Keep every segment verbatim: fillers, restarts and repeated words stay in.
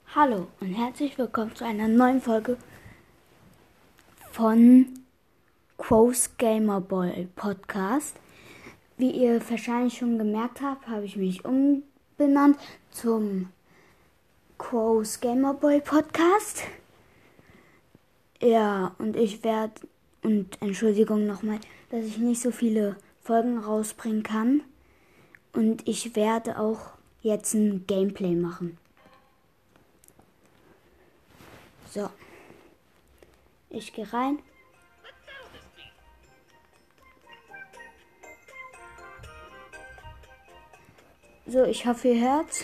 Hallo und herzlich willkommen zu einer neuen Folge von Quo's Gamerboy Podcast. Wie ihr wahrscheinlich schon gemerkt habt, habe ich mich umbenannt zum Quo's Gamerboy Podcast. Ja, und ich werde, und Entschuldigung nochmal, dass ich nicht so viele Folgen rausbringen kann. Und ich werde auch jetzt ein Gameplay machen. So, ich gehe rein. So, ich hoffe, ihr hört's.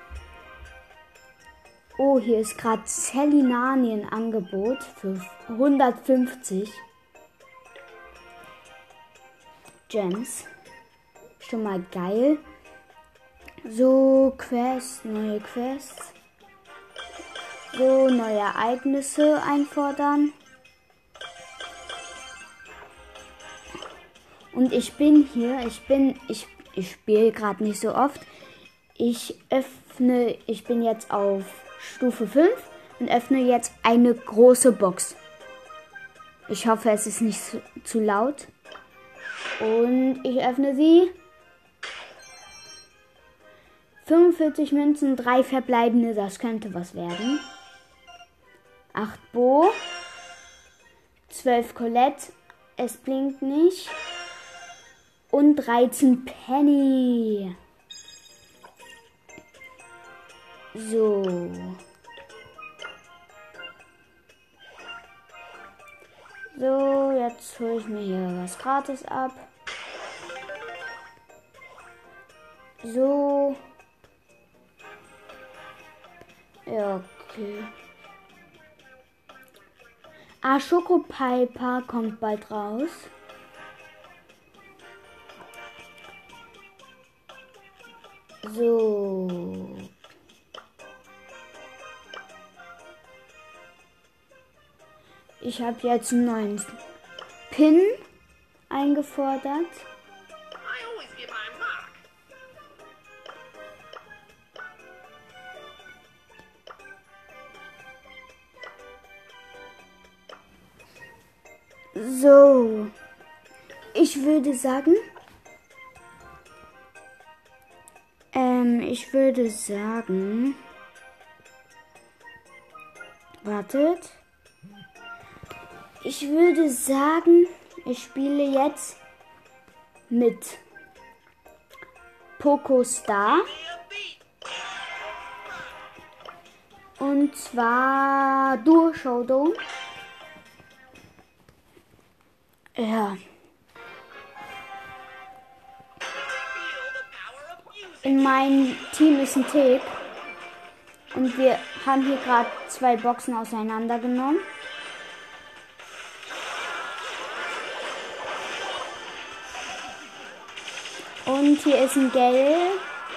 Oh, hier ist gerade Celinani ein Angebot für hundertfünfzig Gems. Schon mal geil. So, Quests, neue Quests. So, neue Ereignisse einfordern. Und ich bin hier, ich bin, ich, ich spiele gerade nicht so oft. Ich öffne, ich bin jetzt auf Stufe fünf und öffne jetzt eine große Box. Ich hoffe, es ist nicht zu, zu laut. Und ich öffne sie. fünfundvierzig Münzen, drei verbleibende, das könnte was werden. acht Bo. zwölf Colette, es blinkt nicht. Und dreizehn Penny. So. So, jetzt hole ich mir hier was gratis ab. So. Ja, okay. Ah, Schokopiper kommt bald raus. So. Ich habe jetzt einen neuen Pin eingefordert. So. Ich würde sagen, ähm, ich würde sagen, wartet. Ich würde sagen, ich spiele jetzt mit Poco Star. Und zwar Duo Showdown. Ja. In meinem Team ist ein Tick. Und wir haben hier gerade zwei Boxen auseinandergenommen. Und hier ist ein Gel.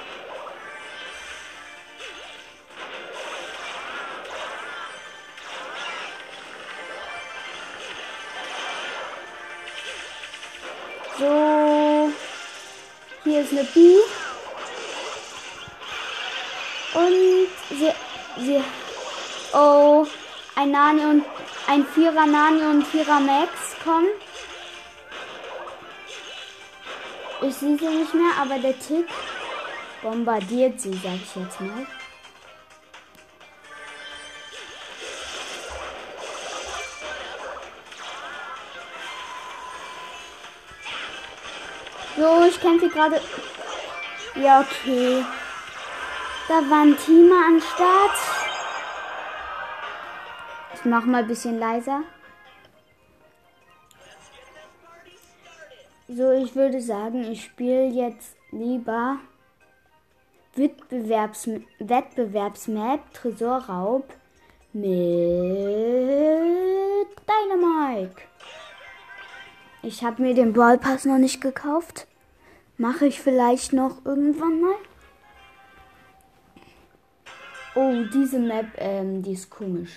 So. Hier ist eine B. Und sie, sie, oh, ein Nani und ein Vierer Nani und Vierer Max kommen. Ich sehe sie nicht mehr, aber der Tick bombardiert sie, sag ich jetzt mal. So, ich kämpfe gerade. Ja, okay. Da war ein Teamer am Start. Ich mach mal ein bisschen leiser. So, ich würde sagen, ich spiele jetzt lieber Wettbewerbs Wettbewerbsmap Tresorraub mit Dynamite. Ich habe mir den Brawl Pass noch nicht gekauft. Mache ich vielleicht noch irgendwann mal. Oh, diese Map, ähm, die ist komisch.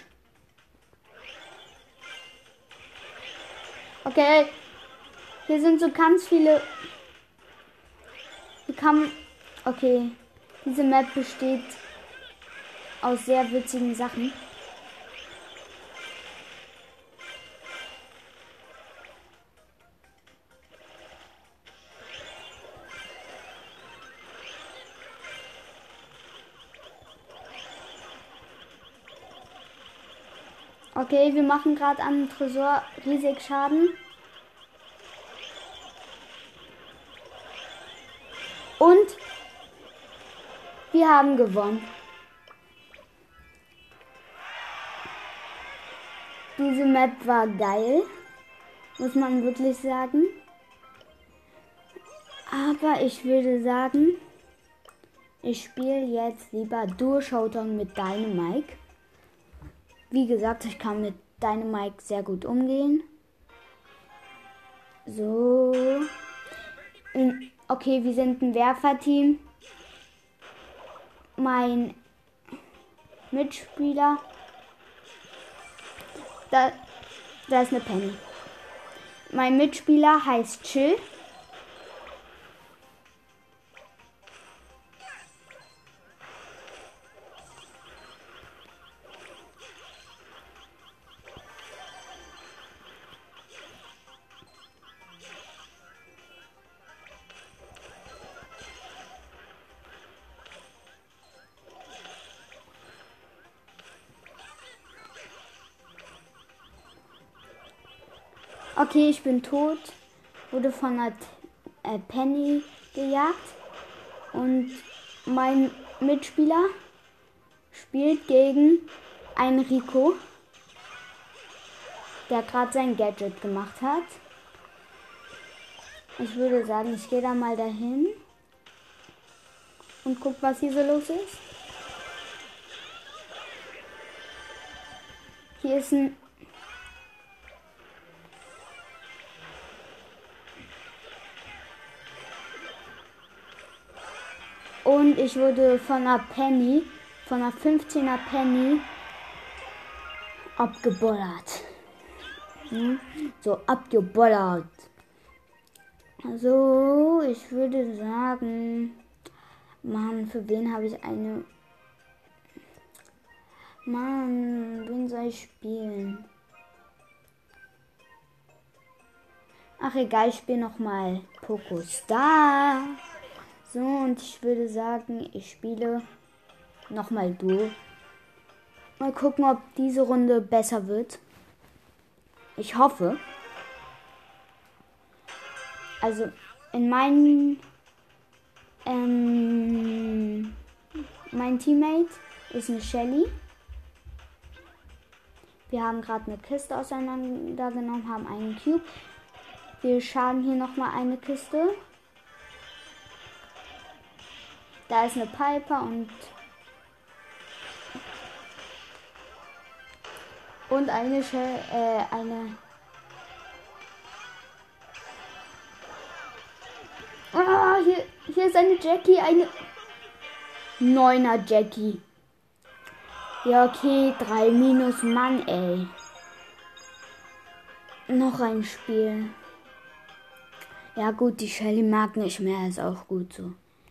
Okay. Hier sind so ganz viele. Hier kann. Okay. Diese Map besteht aus sehr witzigen Sachen. Okay, wir machen gerade an Tresor riesig Schaden. Und wir haben gewonnen. Diese Map war geil, muss man wirklich sagen. Aber ich würde sagen, ich spiele jetzt lieber Duo Showdown mit Dynamike. Wie gesagt, ich kann mit Dynamike sehr gut umgehen. So. Okay, wir sind ein Werferteam. Mein Mitspieler. Da, da ist eine Penny. Mein Mitspieler heißt Chill. Okay, ich bin tot. Wurde von einer äh, Penny gejagt. Und mein Mitspieler spielt gegen einen Rico, der gerade sein Gadget gemacht hat. Ich würde sagen, ich gehe da mal dahin und guck, was hier so los ist. Hier ist ein Und ich wurde von einer Penny, von einer fünfzehner Penny abgebollert. Hm? So, abgebollert. Also, ich würde sagen, Mann, für wen habe ich eine... Mann, wen soll ich spielen? Ach egal, ich spiele nochmal Poco Star. So, und ich würde sagen, ich spiele nochmal Duo. Mal gucken, ob diese Runde besser wird. Ich hoffe. Also, in meinen... Ähm, mein Teammate ist eine Shelly. Wir haben gerade eine Kiste auseinandergenommen, haben einen Cube. Wir schaden hier nochmal eine Kiste. Da ist eine Piper und und eine Shell, äh, eine ah, hier, hier ist eine Jackie, eine Neuner Jackie. Ja, okay, drei minus, Mann, ey. Noch ein Spiel. Ja gut, die Shelly mag nicht mehr, ist auch gut so.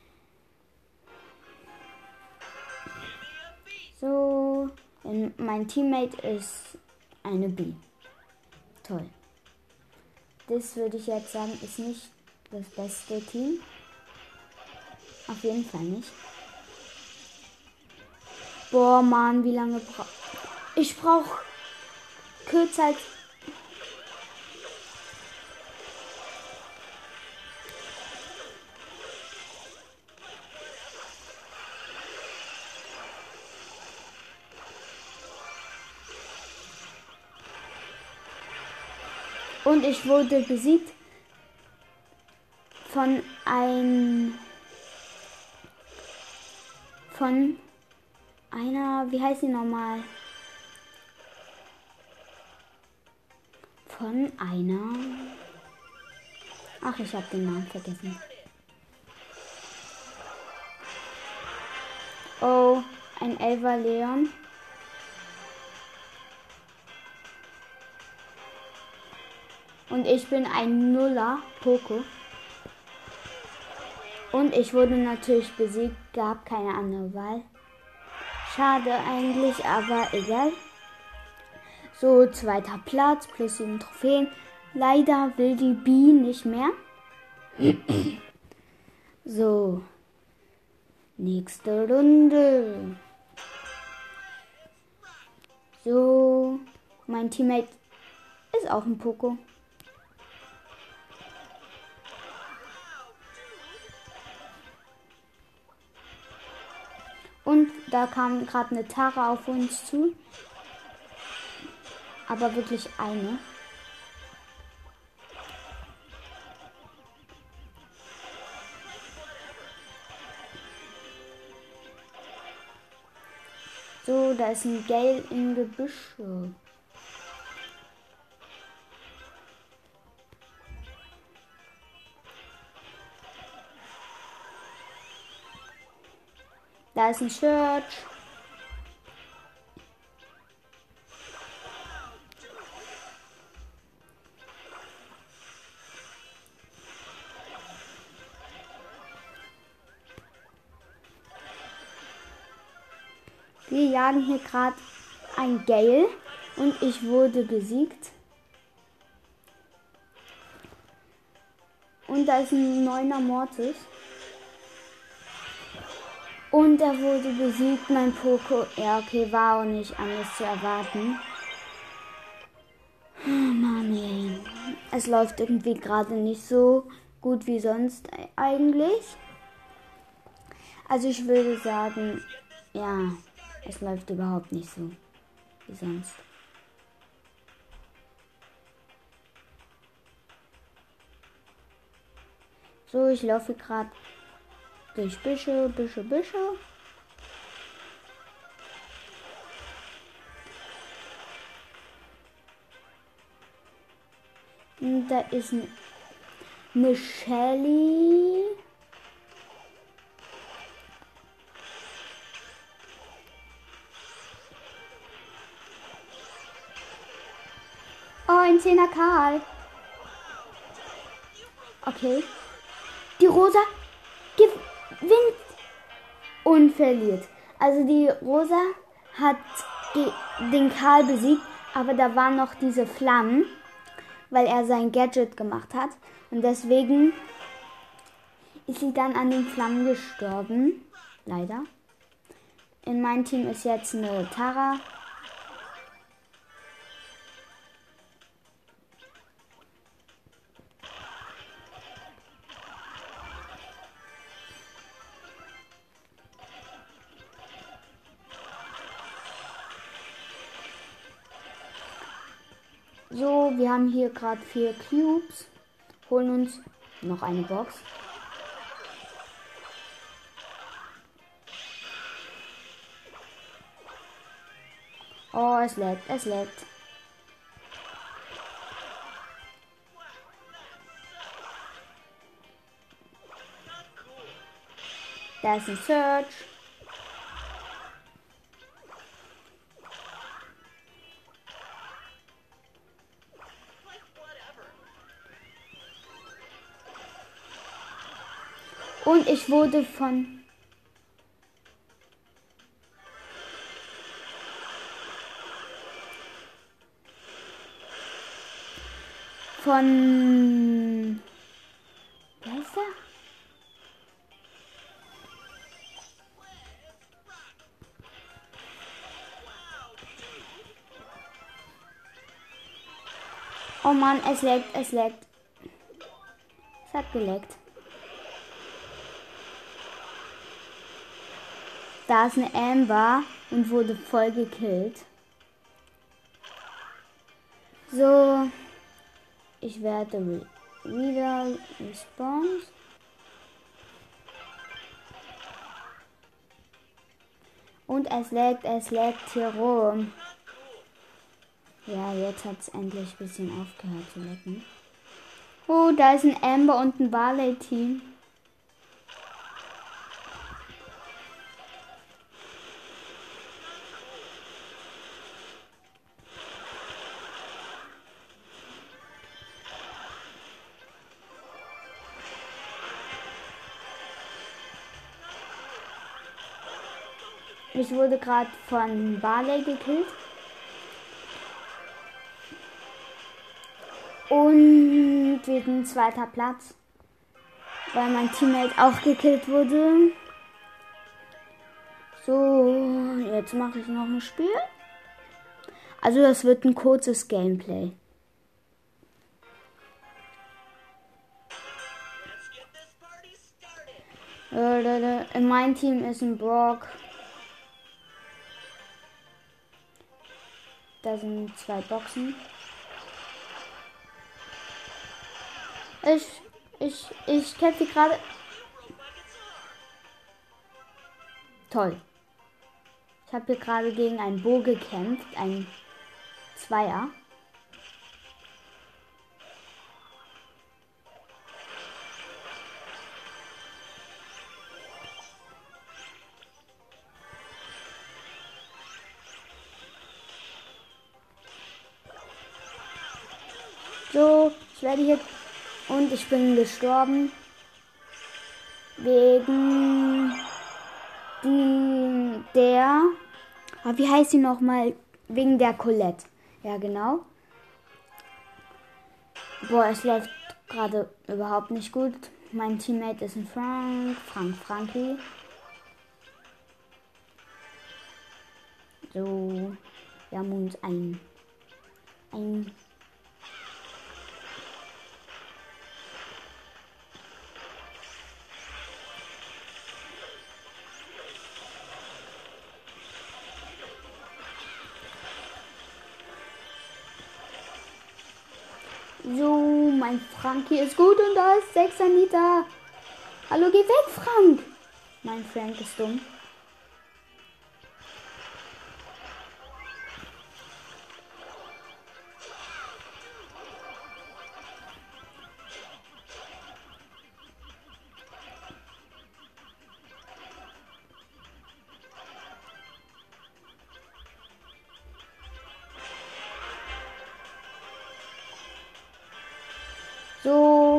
So, mein Teammate ist eine B. Toll. Das würde ich jetzt sagen, ist nicht das beste Team. Auf jeden Fall nicht. Boah, Mann, wie lange brauche ich? Ich brauche kürzer als... Und ich wurde besiegt von ein von einer, wie heißt sie nochmal? Von einer. Ach, ich habe den Namen vergessen. Oh, ein Elfer Leon. Und ich bin ein Nuller Poco. Und ich wurde natürlich besiegt, gab keine andere Wahl. Schade eigentlich, aber egal. So, zweiter Platz, plus sieben Trophäen. Leider will die B nicht mehr. So. Nächste Runde. So. Mein Teammate ist auch ein Poco. Und da kam gerade eine Tara auf uns zu. Aber wirklich eine. So, da ist ein Gale im Gebüsch. Da ist ein Search. Wir jagen hier gerade ein Gale und ich wurde besiegt. Und da ist ein neuner Mortis. Und er wurde besiegt, mein Poco. Ja, okay, war auch nicht anders zu erwarten. Oh Mann, ey. Es läuft irgendwie gerade nicht so gut wie sonst eigentlich. Also ich würde sagen, ja, es läuft überhaupt nicht so wie sonst. So, ich laufe gerade durch Büsche, Büsche, Büsche. Und da ist eine, eine Shelly. Oh, ein Zehner Karl. Okay. Die Rosa gewinnt und verliert. Also die Rosa hat den Karl besiegt, aber da waren noch diese Flammen, weil er sein Gadget gemacht hat. Und deswegen ist sie dann an den Flammen gestorben. Leider. In meinem Team ist jetzt eine Tara. So, wir haben hier gerade vier Cubes. Holen uns noch eine Box. Oh, es leckt, es leckt. Da ist ein Search. Und ich wurde von von wer ist der? Oh Mann, es leckt, es leckt. Es hat geleckt. Da ist eine Amber und wurde voll gekillt. So, ich werde re wieder respawnen. Und es leckt, es leckt hier rum. Ja, jetzt hat es endlich ein bisschen aufgehört zu lecken. Oh, da ist ein Amber und ein Barley-Team. Ich wurde gerade von Barley gekillt. Und wir sind zweiter Platz. Weil mein Teammate auch gekillt wurde. So, jetzt mache ich noch ein Spiel. Also das wird ein kurzes Gameplay. In meinem Team ist ein Brock. Da sind zwei Boxen. Ich, ich, ich kämpfe gerade. Toll. Ich habe hier gerade gegen einen Bo gekämpft, ein Zweier. So, ich werde hier und ich bin gestorben wegen die, der, ah, wie heißt sie noch mal? Wegen der Colette. Ja, genau. Boah, es läuft gerade überhaupt nicht gut. Mein Teammate ist ein Frank, Frank, Frankie. So, wir haben uns ein, ein So, mein Frankie ist gut und da ist sechs Anita. Hallo, geh weg, Frank. Mein Frank ist dumm. So.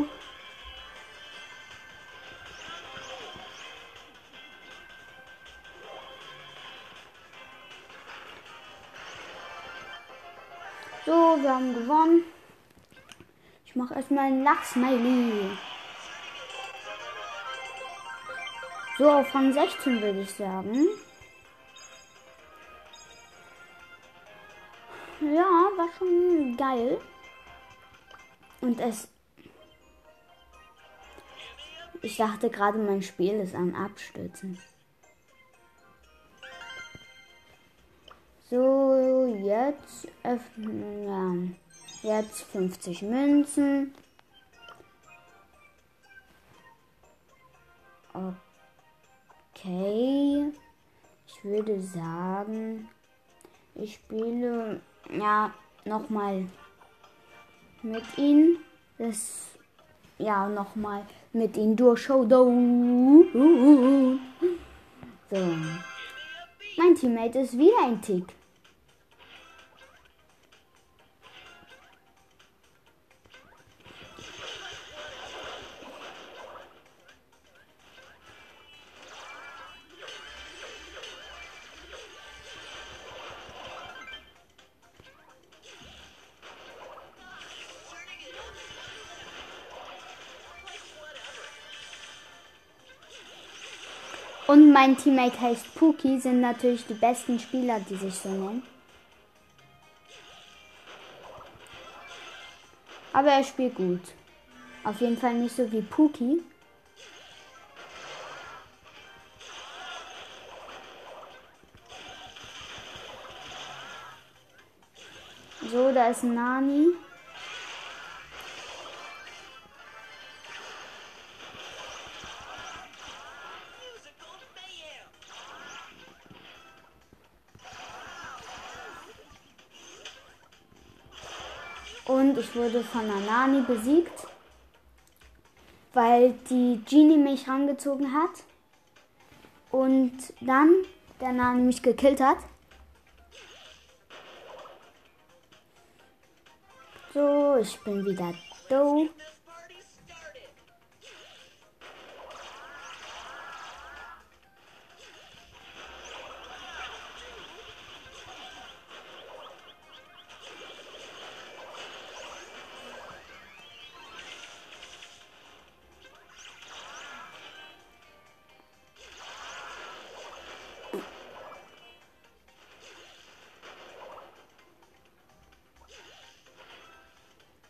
So, wir haben gewonnen. Ich mache erstmal einen Lachsmiley. So, auf Rang sechzehn würde ich sagen. Ja, war schon geil. Und es... Ich dachte gerade, mein Spiel ist am Abstürzen. So, jetzt öffnen. Ja, jetzt fünfzig Münzen. Okay. Ich würde sagen, ich spiele ja nochmal mit ihm. Das ja nochmal mit ihm durch Showdown. So. Mein Teammate ist wieder ein Tick. Und mein Teammate heißt Puki, sind natürlich die besten Spieler, die sich so nennen. Aber er spielt gut. Auf jeden Fall nicht so wie Puki. So, da ist ein Nani. Und ich wurde von der Nani besiegt, weil die Genie mich rangezogen hat. Und dann der Nani mich gekillt hat. So, ich bin wieder do.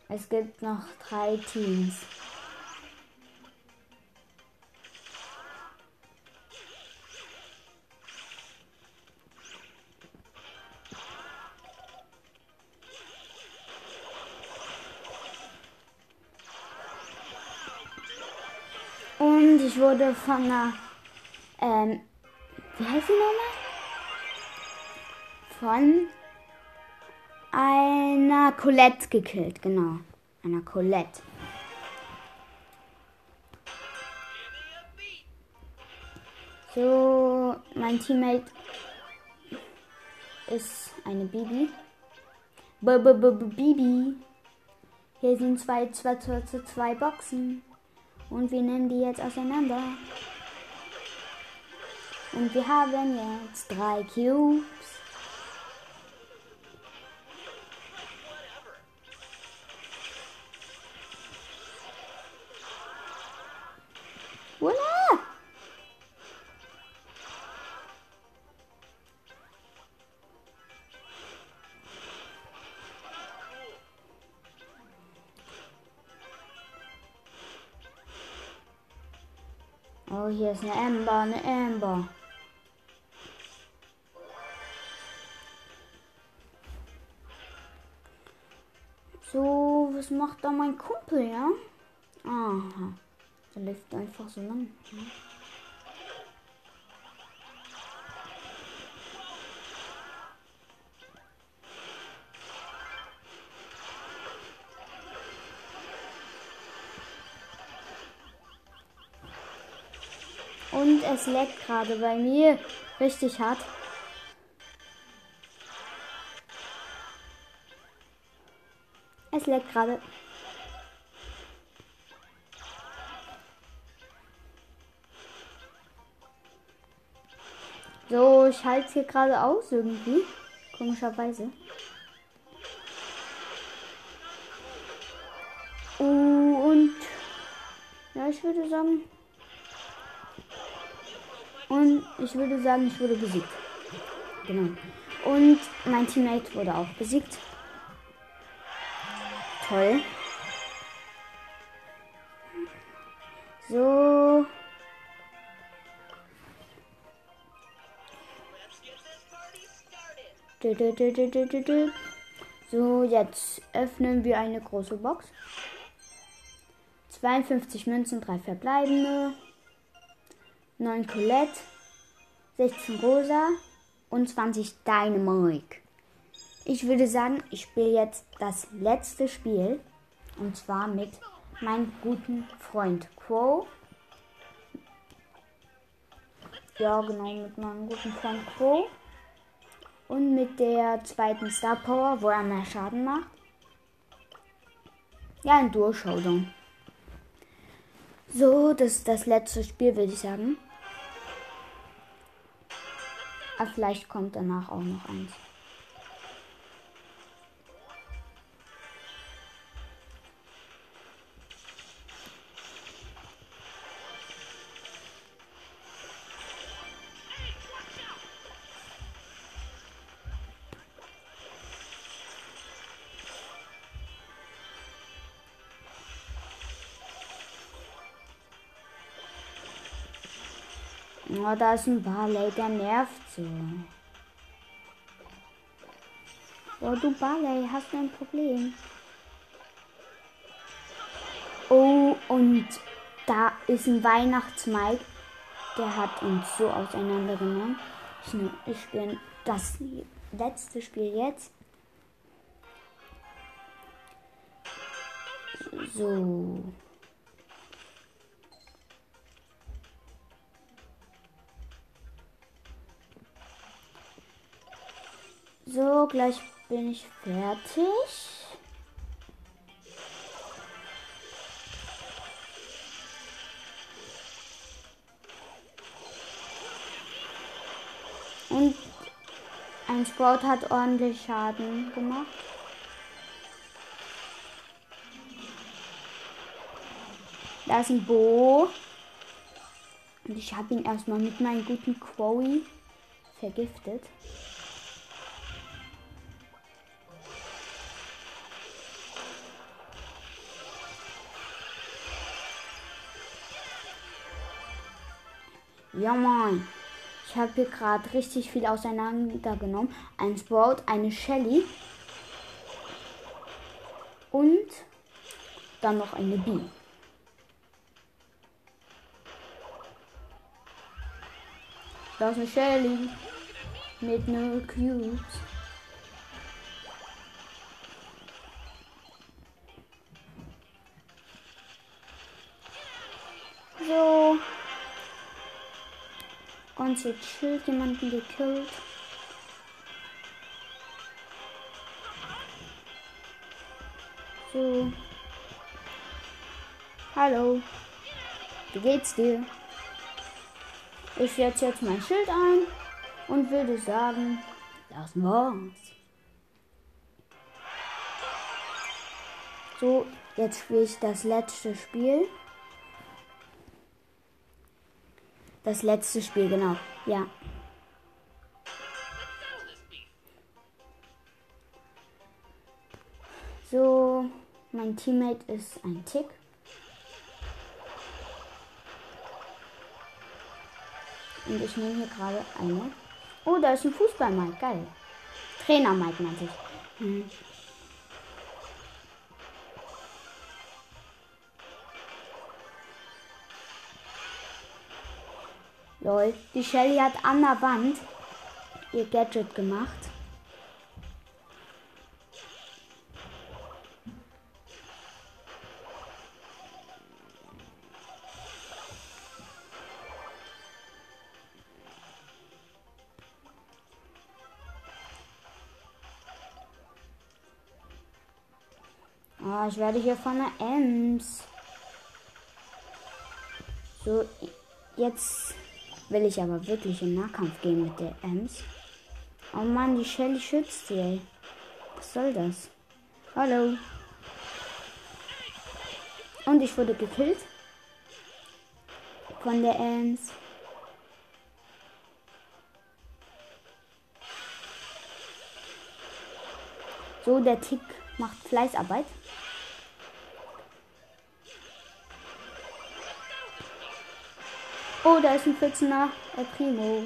Es gibt noch drei Teams. Und ich wurde von einer, ähm, wie heißt die nochmal? Von einer Colette gekillt, genau. Einer Colette. So, mein Teammate ist eine Bibi. B -b -b -b Bibi. Hier sind zwei, zwei, zwei, zwei Boxen. Und wir nehmen die jetzt auseinander. Und wir haben jetzt drei Cubes. Voila! Oh, hier ist eine Amber, eine Amber. So, was macht da mein Kumpel, ja? Aha, der läuft einfach so lang. Ja. Und es leckt gerade bei mir richtig hart. Es leckt gerade. So, ich halte es hier gerade aus irgendwie. Komischerweise. Uh, und ja, ich würde sagen. Und ich würde sagen, ich wurde besiegt. Genau. Und mein Teammate wurde auch besiegt. Toll. So. So, jetzt öffnen wir eine große Box. zweiundfünfzig Münzen, drei verbleibende. neun Colette. sechzehn Rosa. Und zwanzig Dynamite. Ich würde sagen, ich spiele jetzt das letzte Spiel. Und zwar mit meinem guten Freund Crow. Ja, genau, mit meinem guten Freund Crow. Und mit der zweiten Star Power, wo er mehr Schaden macht. Ja, ein Duo-Showdown. So, das ist das letzte Spiel, würde ich sagen. Aber vielleicht kommt danach auch noch eins. Oh, da ist ein Barley, der nervt so. Oh, du Barley, hast du ein Problem? Oh, und da ist ein Weihnachtsmike. Der hat uns so auseinandergenommen. Ich, ich spiele das letzte Spiel jetzt. So. So, gleich bin ich fertig. Und ein Sprout hat ordentlich Schaden gemacht. Da ist ein Bo. Und ich habe ihn erstmal mit meinem guten Quoey vergiftet. Ja, moin. Ich habe hier gerade richtig viel auseinandergenommen. Ein Sprout, eine Shelly. Und dann noch eine Bee. Da ist eine Shelly. Mit null Cubes. So. Und jetzt Schild jemanden gekillt. So. Hallo. Wie geht's dir? Ich setze jetzt mein Schild ein und würde sagen, das war's. So, jetzt spiele ich das letzte Spiel. Das letzte Spiel, genau. Ja. So, mein Teammate ist ein Tick. Und ich nehme hier gerade eine. Oh, da ist ein Fußball-Mike. Geil. Trainer-Mike meinte ich. Hm. Lol. Die Shelly hat an der Wand ihr Gadget gemacht. Oh, ich werde hier von der Ems. So, jetzt will ich aber wirklich in Nahkampf gehen mit der Ems. Oh Mann, die Shelly schützt sie, ey. Was soll das? Hallo. Und ich wurde gekillt. Von der Ems. So, der Tick macht Fleißarbeit. Oh, da ist ein vierzehner El Primo.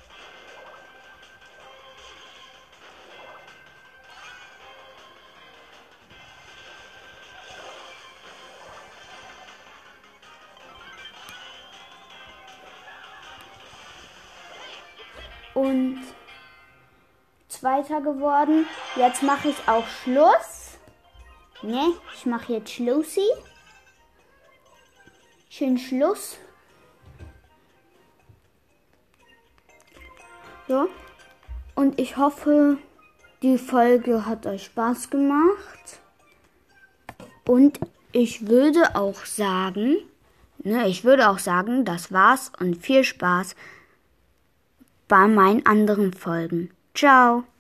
Und Zweiter geworden. Jetzt mache ich auch Schluss. Ne, ich mache jetzt Schlussi. Schön Schluss. So. Und ich hoffe, die Folge hat euch Spaß gemacht. Und ich würde auch sagen, ne, ich würde auch sagen, das war's und viel Spaß bei meinen anderen Folgen. Ciao.